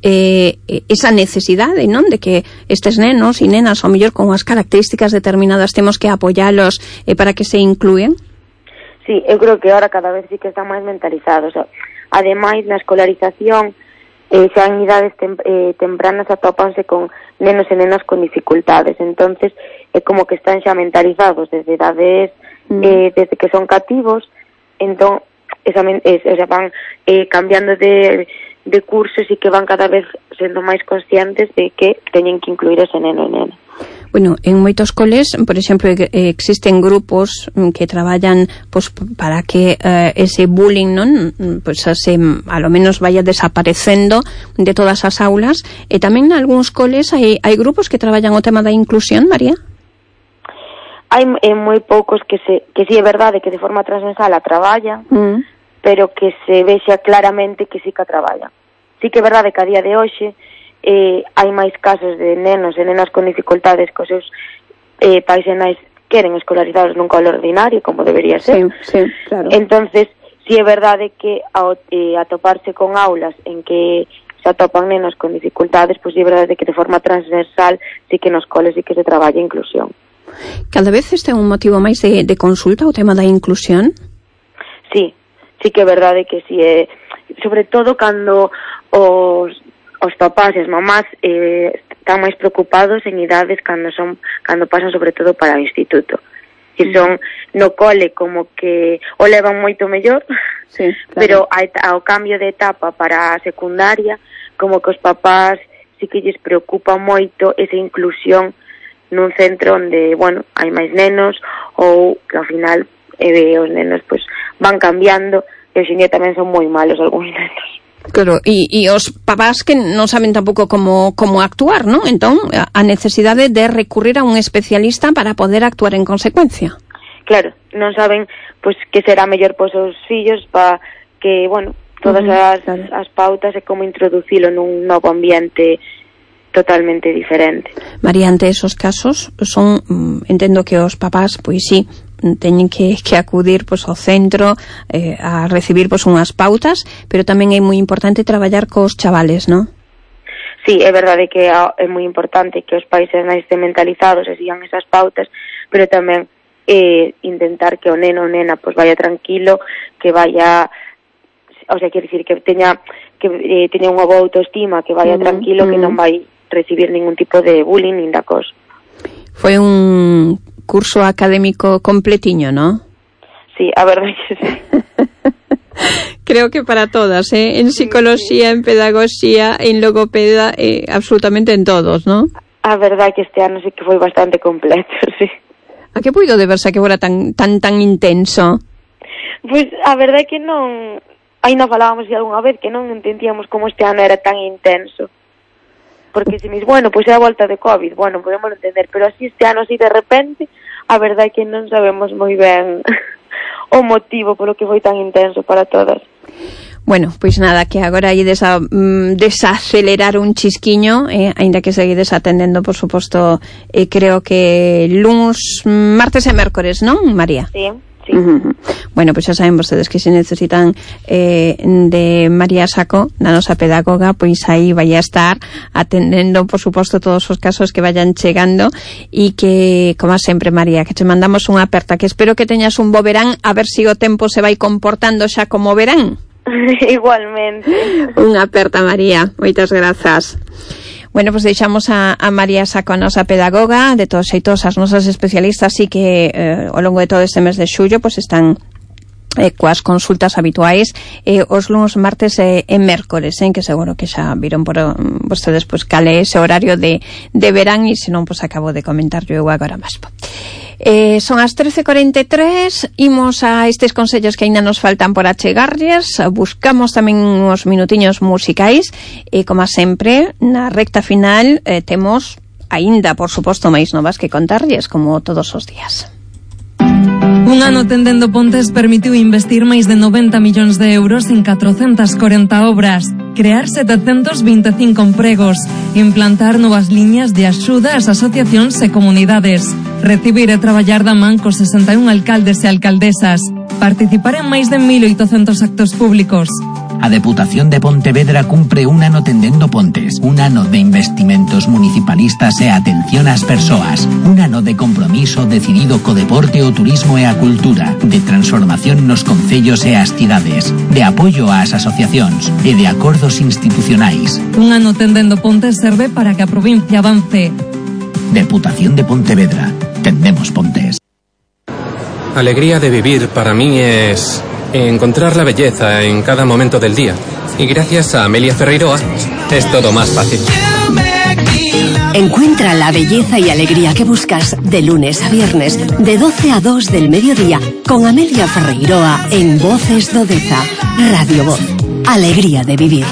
esa necesidade, non, de que estes nenos e nenas, ao mellor con as características determinadas, temos que apoialos para que se inclúen. Sí, eu creo que ahora cada vez sí que están máis mentalizados. Ademais, na escolarización xa en idades tempranas atópanse con nenos e nenas con dificultades, entonces é como que están xa mentalizados desde idades desde que son cativos, entón van cambiando de de cursos e que van cada vez sendo máis conscientes de que teñen que incluir ese neno e nena. Bueno, en moitos coles, por exemplo, existen grupos que traballan pues, para que ese bullying non pues, a lo menos vaya desaparecendo de todas as aulas, e tamén en algúns coles hai grupos que traballan o tema da inclusión, María? Hai moi poucos que sí é verdade que de forma transversal a traballan, pero que se vexa claramente que sí que a traballan. Sí que é verdade que a día de hoxe hai máis casos de nenos e nenas con dificultades que os seus pais e nais queren escolarizados nun colo ordinario, como debería ser. Sí, claro. Entonces, sí é verdade que atoparse con aulas en que se atopan nenos con dificultades, pois é verdade que de forma transversal sí que nos coles sí que se traballa inclusión. Cada vez este é un motivo máis de consulta o tema da inclusión? Sí que é verdade que sí, sobre todo cando os papás e as mamás están máis preocupados en idades cando pasan sobre todo para o instituto. Que son no cole como que o levan moito mellor, sí, pero claro. ao cambio de etapa para a secundaria, como que os papás sí que lles preocupa moito esa inclusión nun centro onde, bueno, hai máis nenos ou que ao final os nenos pues van cambiando e hoxe en día tamén son moi malos algúns nenos. Claro, e os papás que non saben tampouco como actuar, non? Entón, a necesidade de recurrir a un especialista para poder actuar en consecuencia. Claro, non saben pois que será mellor para os seus fillos, para que, bueno, todas as pautas e como introducilo nun novo ambiente totalmente diferente. María, ante esos casos son, entendo que os papás, pois sí, teñen que acudir pois ao centro a recibir pois unhas pautas, pero tamén é moi importante traballar cos chavales, non? Sí, é verdade que é moi importante que os pais estén mentalizados e sigan esas pautas, pero tamén intentar que o neno ou nena pois vaya tranquilo, que vaya, o sea, quero dicir que teña unha boa autoestima, que vaya tranquilo, que non vai recibir ningún tipo de bullying nin de acoso. Foi un curso académico completiño, ¿no? Sí, a verdade que sí. Creo que para todas, en psicología, en pedagogía, en logopeda, absolutamente en todos, ¿no? A verdade que este ano sí que foi bastante completo, sí. A que puido deberse a que fora tan intenso? Pois a verdade que non, ainda falábamos de algunha vez que non entendíamos como este ano era tan intenso. Porque se mis, bueno, pois é a volta de COVID, bueno, podemos entender, pero así este ano, así de repente, a verdade é que non sabemos moi ben o motivo polo que foi tan intenso para todas. Bueno, pois nada, que agora hai desacelerar un chisquiño, aínda que seguides atendendo, por suposto, creo que luns, martes e mércores, non, María? Sí. Sí. Bueno, pois xa saben vostedes que se necesitan de María Saco, na nosa pedagoga, pois aí vai a estar atendendo, por suposto, todos os casos que vayan chegando, e que, como sempre, María, que te mandamos unha aperta, que espero que teñas un bo verán, a ver se o tempo se vai comportando xa como verán. Igualmente. Unha aperta, María, moitas grazas. Bueno, pues deixamos a María Saco, a nosa pedagoga. De todos xeitos, as nosas especialistas sí que ao longo de todo este mes de xullo pues están coas consultas habituais os luns, martes e mércores, que seguro que xa viron por vostedes pues cale ese horario de verán, e senón pues acabo de comentar eu agora mesmo. Son as 13:43, imos a estes consellos que aínda nos faltan por achegarlles, buscamos tamén uns minutiños musicais e, como sempre, na recta final temos aínda, por suposto, máis novas que contarlles, como todos os días. Un ano Tendendo Pontes permitiu investir máis de 90 millóns de euros en 440 obras, crear 725 empregos, implantar novas liñas de axuda ás asociacións e comunidades, recibir e traballar da man cos 61 alcaldes e alcaldesas, participar en máis de 1.800 actos públicos. A Deputación de Pontevedra cumpre un ano Tendendo Pontes, un ano de investimentos municipalistas e atención ás persoas, un ano de compromiso decidido co deporte, o turismo e a cultura, de transformación nos concellos e as cidades, de apoio ás asociacións e de acordos institucionais. Un ano Tendendo Pontes serve para que a provincia avance. Deputación de Pontevedra. Tendemos Pontes. Alegría de vivir para mí es encontrar la belleza en cada momento del día. Y gracias a Amelia Ferreiroa es todo más fácil. Encuentra la belleza y alegría que buscas de lunes a viernes, de 12 a 2 del mediodía, con Amelia Ferreiroa en Voces do Deza. Radio Voz. Alegría de vivir.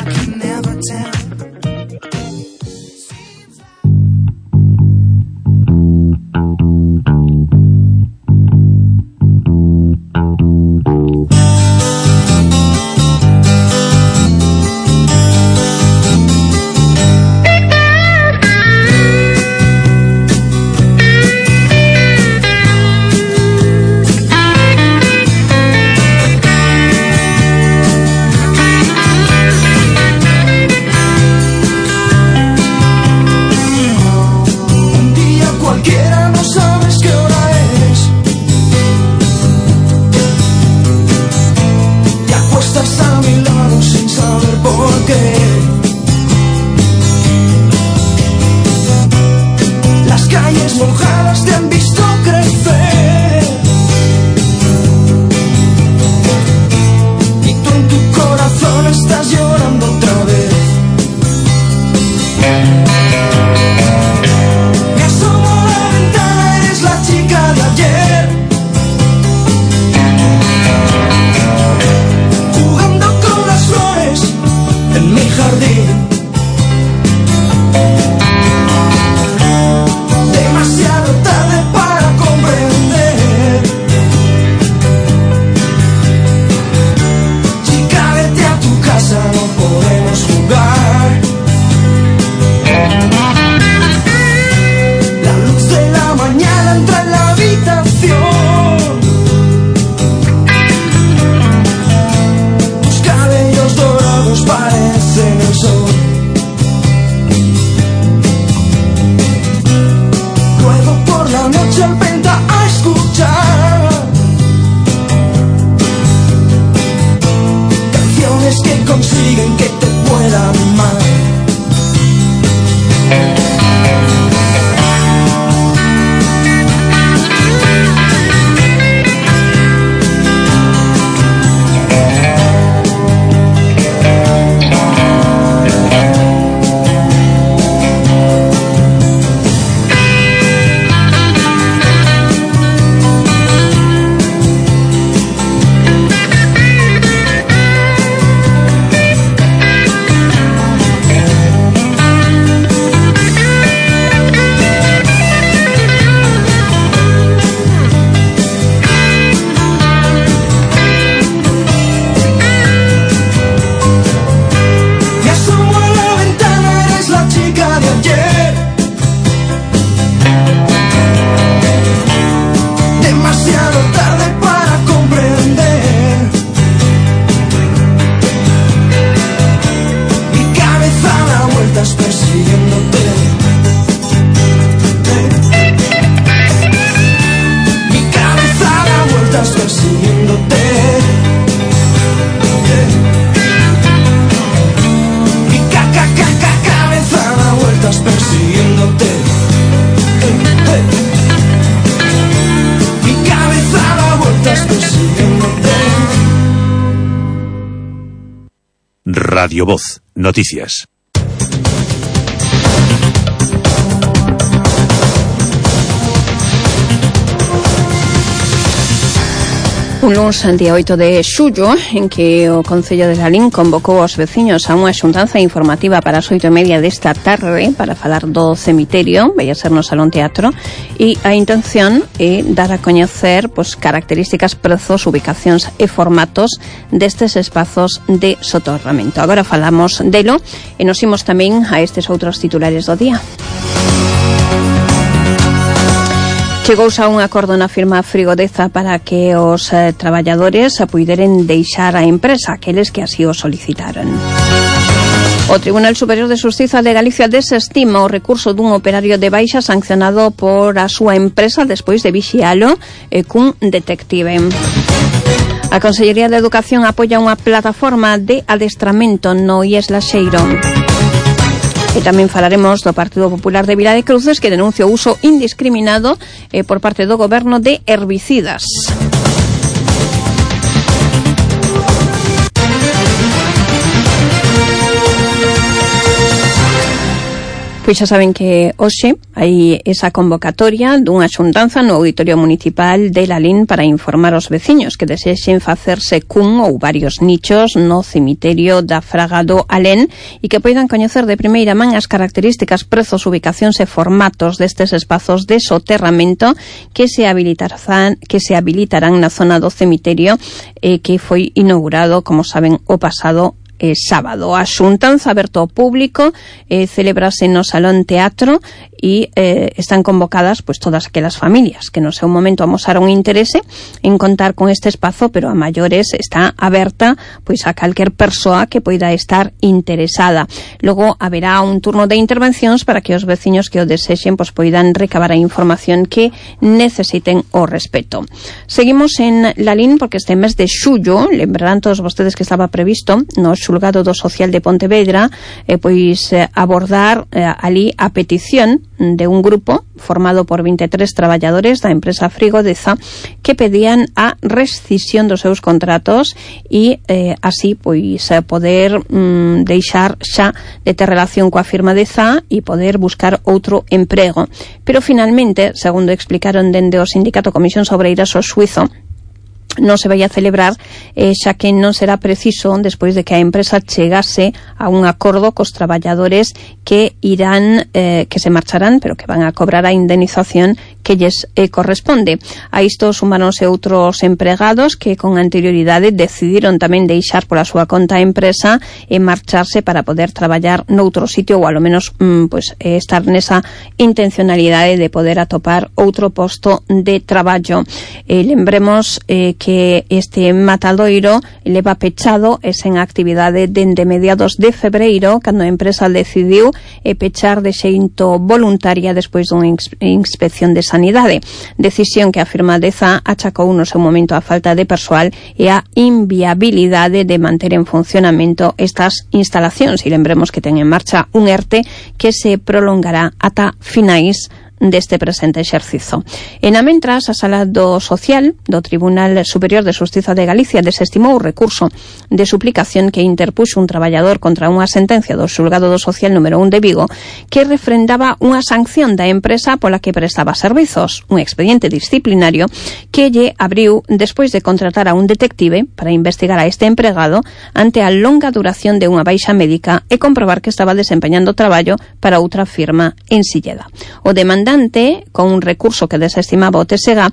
Radio Voz, noticias. Un luns, día 8 de xullo, en que o Concello de Lalín convocou aos veciños a unha xuntanza informativa para as 8:30 desta tarde para falar do cemiterio, vai a ser no Salón Teatro, e a intención é dar a coñecer características, prezos, ubicacións e formatos destes espazos de soterramento. Agora falamos delo e nos imos tamén a estes outros titulares do día. Chegouse a un acordo na firma Frigodeza para que os traballadores puideren deixar a empresa, aqueles que así o solicitaron. O Tribunal Superior de Xustiza de Galicia desestima o recurso dun operario de baixa sancionado por a súa empresa despois de vixialo cun detective. A Consellería de Educación apoia unha plataforma de adestramento no IES Laxeiro. E tamén falaremos do Partido Popular de Vila de Cruces, que denuncia o uso indiscriminado por parte do goberno de herbicidas. Pois xa saben que hoxe hai esa convocatoria dunha xuntanza no Auditorio Municipal de Lalín para informar aos veciños que desexen facerse cun ou varios nichos no cemiterio da Fraga do Alén e que poidan coñecer de primeira man as características, prezos, ubicacións e formatos destes espazos de soterramento que se habilitarán na zona do cemiterio que foi inaugurado, como saben, o pasado sábado. A xuntanza aberto ao público celebrase no Salón Teatro e están convocadas pois todas aquelas familias que no seu momento amosaron interese en contar con este espazo, pero a maiores está aberta pois a calquer persoa que poida estar interesada. Logo haberá un turno de intervencións para que os veciños que o desexen pois poidan recabar a información que necesiten ao respecto. Seguimos en Lalín porque este mes de xullo, lembrarán todos vostedes que estaba previsto no xulgado do Social de Pontevedra abordar ali a petición de un grupo formado por 23 traballadores da empresa Frigodeza que pedían a rescisión dos seus contratos e así pois poder deixar xa de ter relación coa firma de ZA e poder buscar outro emprego. Pero finalmente, segundo explicaron dende o Sindicato Comisións Obreiras, o xuizo non se vai a celebrar xa que non será preciso despois de que a empresa chegase a un acordo cos traballadores que irán que se marcharán, pero que van a cobrar a indemnización que lles corresponde. A isto sumáronse outros empregados que con anterioridade decidiron tamén deixar pola súa conta a empresa e marcharse para poder traballar noutro sitio ou alo menos estar nesa intencionalidade de poder atopar outro posto de traballo. Lembremos que este matadoiro leva pechado e sen actividade dende mediados de febreiro, cando a empresa decidiu pechar de xeito voluntaria despois dunha inspección de sanidade. Decisión que a firma de ZA achacou no seu momento a falta de persoal e a inviabilidade de manter en funcionamento estas instalacións. E lembremos que ten en marcha un ERTE que se prolongará ata finais deste presente exercizo. E na mentras, a Sala do Social do Tribunal Superior de Xustiza de Galicia desestimou o recurso de suplicación que interpuxo un traballador contra unha sentencia do Xulgado do Social número 1 de Vigo que refrendaba unha sanción da empresa pola que prestaba servizos, un expediente disciplinario que lle abriu despois de contratar a un detective para investigar a este empregado ante a longa duración de unha baixa médica e comprobar que estaba desempeñando traballo para outra firma en Silleda. O demandante, con un recurso que desestimaba o TSG,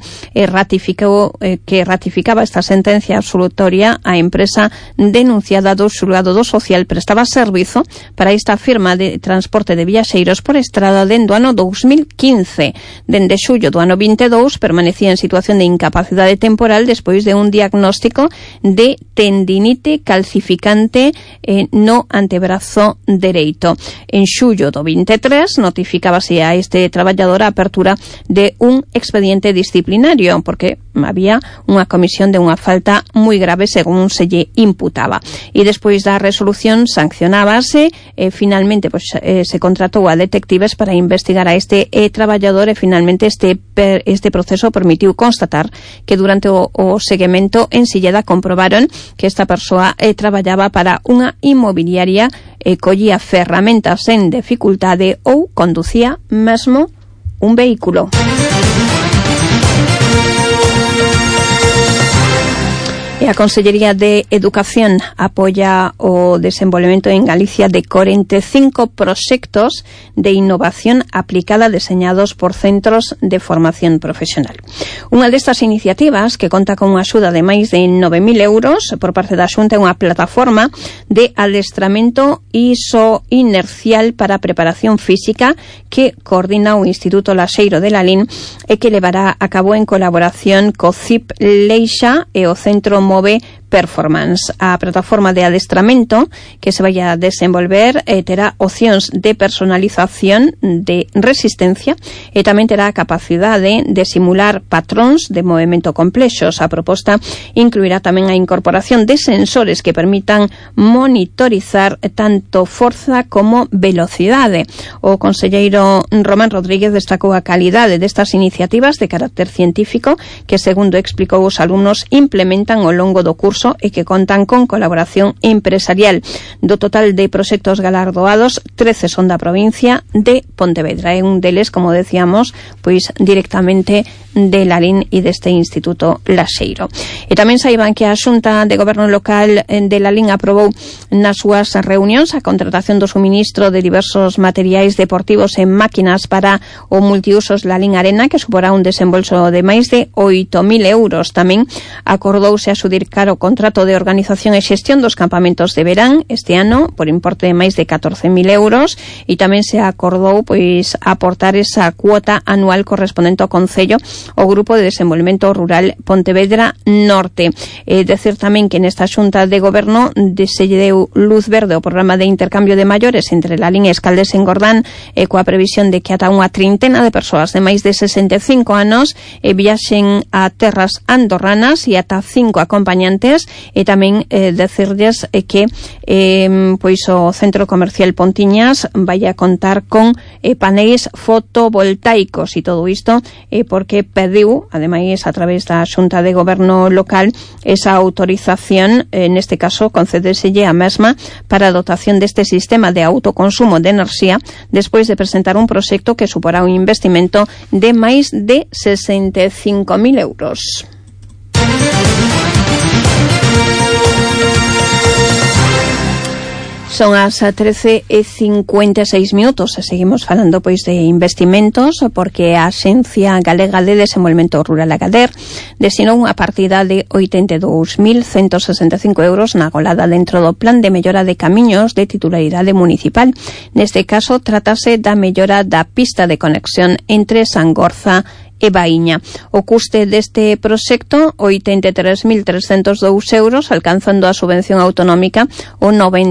ratificaba esta sentencia absolutoria. A empresa denunciada do Xulgado do Social prestaba servizo para esta firma de transporte de viaxeiros por estrada dende o ano 2015. Dende xullo do ano 22 permanecía en situación de incapacidade temporal despois de un diagnóstico de tendinite calcificante no antebrazo dereito. En xullo do 23 notificábase a este traballador a apertura de un expediente disciplinario porque había unha comisión de unha falta moi grave según se lle imputaba. E despois da resolución sancionábase finalmente se contratou a detectives para investigar a este traballador e finalmente este proceso permitiu constatar que durante o seguimento en Silleda comprobaron que esta persoa traballaba para unha inmobiliaria e collía ferramentas en dificultade ou conducía mesmo un vehículo. E a Consellería de Educación apoia o desenvolvemento en Galicia de 45 proxectos de innovación aplicada deseñados por centros de formación profesional. Unha destas iniciativas, que conta con unha axuda de máis de 9.000 euros por parte da Xunta, é unha plataforma de adestramento isoinercial para preparación física que coordina o Instituto Laxeiro de Lalín e que levará a cabo en colaboración co CIP Leixa e o Centro Move Performance. A plataforma de adestramento que se vai a desenvolver terá opcións de personalización de resistencia e tamén terá a capacidade de simular patróns de movimento complexos. A proposta incluirá tamén a incorporación de sensores que permitan monitorizar tanto forza como velocidade. O conselleiro Román Rodríguez destacou a calidade destas iniciativas de carácter científico que, segundo explicou, os alumnos implementan ao longo do curso concurso e que contan con colaboración empresarial. Do total de proxectos galardoados, 13 son da provincia de Pontevedra. É un deles, como decíamos, pois directamente de Lalín e deste Instituto Laxeiro. E tamén saiban que a Xunta de Goberno Local de Lalín aprobou nas súas reunións a contratación do suministro de diversos materiais deportivos e máquinas para o multiusos Lalín Arena, que suporá un desembolso de máis de 8.000 euros. Tamén acordouse adxudicar o contrato de organización e xestión dos campamentos de verán este ano por importe de máis de 14.000 euros e tamén se acordou pois aportar esa cuota anual correspondente ao Concello o Grupo de Desenvolvemento Rural Pontevedra Norte. Decir tamén que nesta Xunta de Goberno se lle deu luz verde ao programa de intercambio de maiores entre Lalín e Escaldes en Gordán, coa previsión de que ata unha trintena de persoas de máis de 65 anos viaxen a terras andorranas e ata 5 acompañantes, e tamén decirles que pois o Centro Comercial Pontiñas vai a contar con paneis fotovoltaicos, e todo isto porque pediu, ademais, a través da Xunta de Goberno Local, esa autorización, neste caso, concedéselle a mesma para a dotación deste sistema de autoconsumo de enerxía despois de presentar un proxecto que suporá un investimento de máis de 65.000 euros. Son as 13:56 minutos e seguimos falando pois de investimentos, porque a Axencia Galega de Desenvolvemento Rural Agader destinou unha partida de 82.165 euros na golada dentro do plan de mellora de camiños de titularidade municipal. Neste caso, trátase da mellora da pista de conexión entre Sangorza e Baíña. O custe deste proxecto, 83.302 euros, alcanzando a subvención autonómica o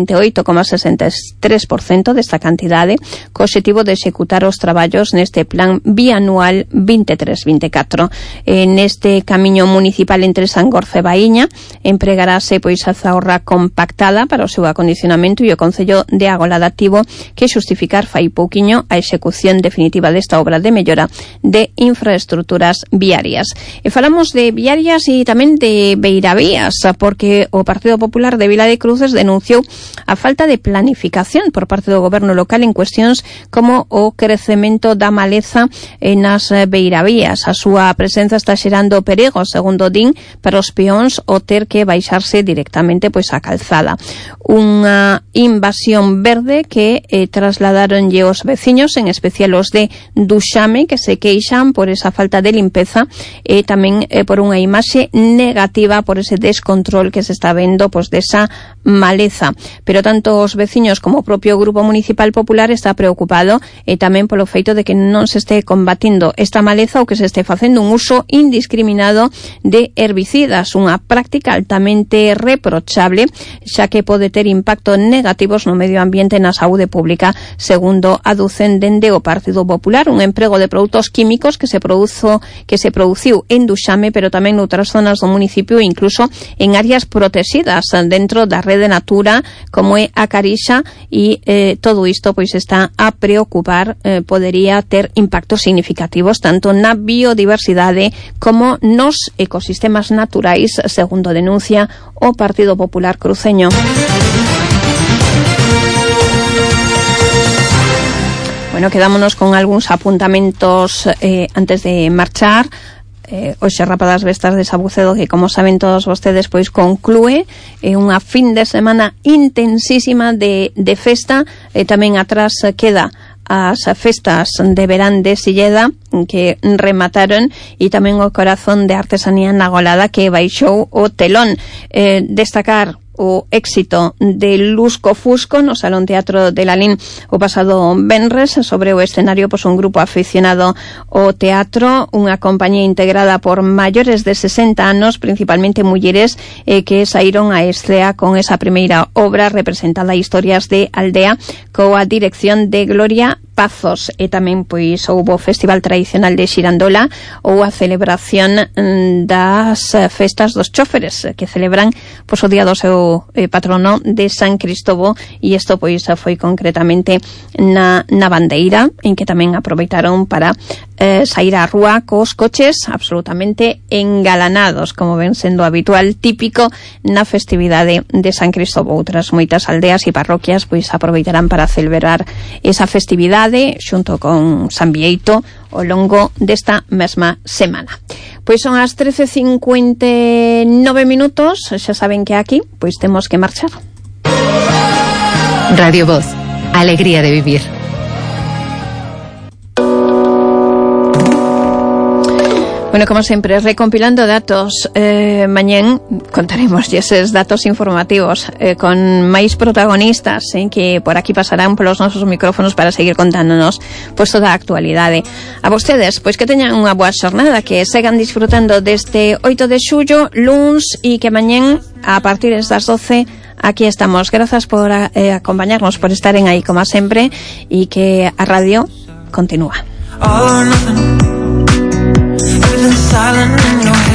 98,63% desta cantidade, co obxectivo de executar os traballos neste plan bianual 23-24. Neste camiño municipal entre Sangorza e Baíña empregarase pois a zaorra compactada para o seu acondicionamento, e o Concello de Agolada tivo que xustificar fai pouquiño a execución definitiva desta obra de mellora de infraestructuras viarias. E falamos de viarias e tamén de beiravías, porque o Partido Popular de Vila de Cruces denunciou a falta de planificación por parte do goberno local en cuestións como o crecemento da maleza nas beiravías. A súa presenza está xerando perigo, segundo din, para os peóns o ter que baixarse directamente pois a calzada. Unha invasión verde que trasladaronlle os veciños, en especial os de Duxame, que se queixan por esa falta de limpeza e tamén por unha imaxe negativa por ese descontrol que se está vendo pois desa maleza. Pero tanto os veciños como o propio Grupo Municipal Popular está preocupado e tamén polo feito de que non se este combatindo esta maleza ou que se este facendo un uso indiscriminado de herbicidas, unha práctica altamente reprochable, xa que pode ter impactos negativos no medio ambiente e na saúde pública, segundo aducen dende o Partido Popular. Un emprego de produtos químicos que se produciu en Duxame, pero tamén noutras zonas do municipio, incluso en áreas protegidas dentro da rede Natura, como é a Carixa, e todo isto pois está a preocupar, podería ter impactos significativos tanto na biodiversidade como nos ecosistemas naturais, segundo denuncia o Partido Popular cruceño. Bueno, quedámonos con algúns apuntamentos antes de marchar. O Xerrapa das Bestas de Sabucedo, que como saben todos vostedes, pois conclúe unha fin de semana intensísima de festa. Tamén atrás queda as festas de verán de Silleda, que remataron, e tamén o Corazón de Artesanía na Golada, que baixou o telón. Destacar o éxito de Lusco Fusco no Salón Teatro de Lalín o pasado venres. Sobre o escenario pois un grupo aficionado ao teatro, unha compañía integrada por maiores de 60 anos, principalmente mulleres, que saíron a estrea con esa primeira obra representada Historias de Aldea, coa dirección de Gloria Pazos. E tamén pois houbo o Festival Tradicional de Xirandola ou a celebración das festas dos choferes, que celebran pois o día do seu patrono de San Cristóbal, e isto pois foi concretamente na Bandeira, en que tamén aproveitaron para sair á rúa cos coches absolutamente engalanados, como ven sendo habitual, típico na festividade de San Cristóbal. Outras moitas aldeas e parroquias pois aproveitarán para celebrar esa festividade xunto con San Bieito ao longo desta mesma semana. Pois son as 13:59 minutos, xa saben que aquí pois temos que marchar. Radio Voz, alegría de vivir. Bueno, como sempre, recompilando datos, mañén contaremos eses datos informativos con máis protagonistas que por aquí pasarán polos nosos micrófonos para seguir contándonos pois toda a actualidade. A vostedes, pois que teñan unha boa xornada, que segan disfrutando deste 8 de xullo, luns, e que mañén a partir das 12 aquí estamos. Grazas por acompañarnos, por estaren aí como sempre, e que a radio continúa. Silent in your